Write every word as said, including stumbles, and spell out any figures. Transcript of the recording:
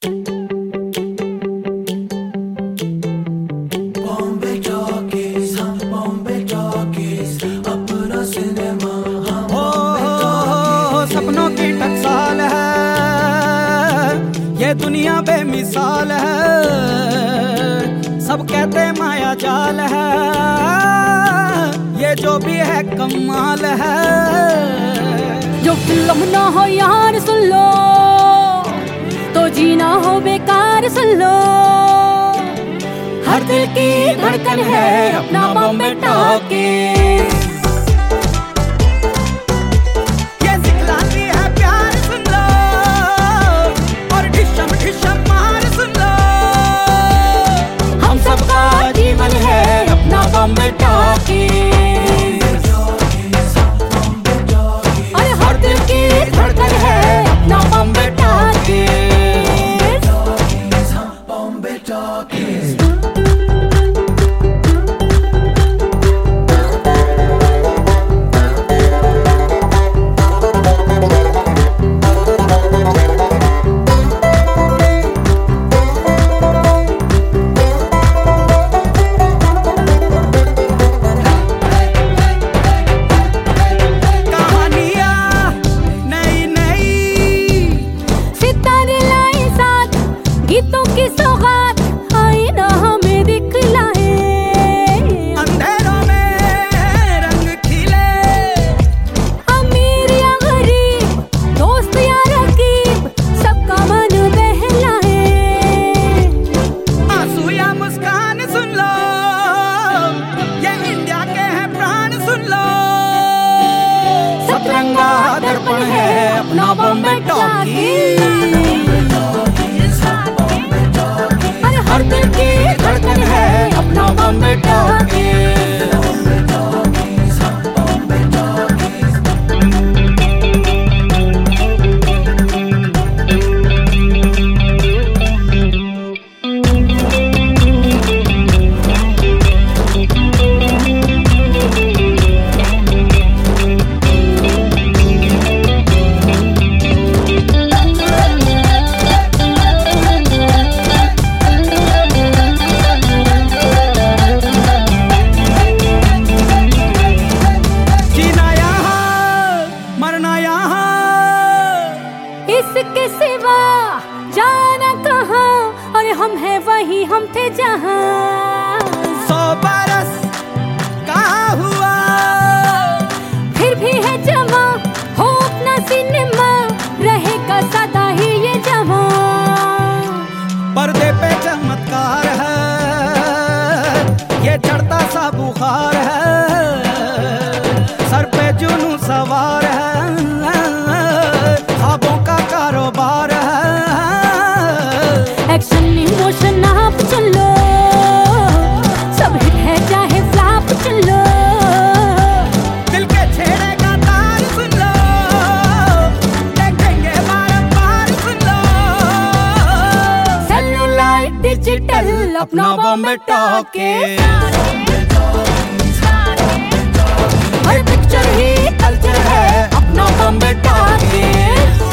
सपनों की टकसाल है, ये दुनिया बेमिसाल है। सब कहते माया जाल है, ये जो भी है कमाल है। जो फिल्म ना हो यार सुन लो, तो जीना हो बेकार सुन लो। हर दिल की धड़कन है अपना बॉम्बे टॉकीज। बॉम्बे टॉकीज, अरे हर दिल की धड़कन है अपना बॉम्बे टॉकीज। बॉम्बे टॉकीज। गीतों की सौगात आईना हमें दिखलाए, अंधेरों में रंग खिले। अमीर या गरीब, दोस्त या रकीब, सबका मन बहलाए। आंसू या मुस्कान सुन लो, ये इंडिया के हैं प्राण सुन लो। सतरंगा दर्पण है अपना बॉम्बे टॉकीज। हर दिल की धड़कन है अपना बॉम्बे टॉकीज। इसके सिवा जाना कहाँ, और हम हैं वही हम थे जहाँ। सौ बरस कहाँ हुआ, फिर भी है जमा हो अपना सिनेमा, रहेगा सदा ही ये जमा। पर्दे पे चमत्कार है, ये चढ़ता सा बुखार है। सर पे जुनून सवार है, ख्वाबों का कारोबार है। एक्शन इमोशन आप चलो, सब हिट है चाहे फ्लॉप चलो। दिल के छेड़ेगा तार सुन लो, देखेंगे बार-बार सुन लो। सेल्यूलाइट डिजिटल अपना बॉम्बे टॉकीज। हर पिक्चर ही कल्चर है अपना बॉम्बे टॉकीज।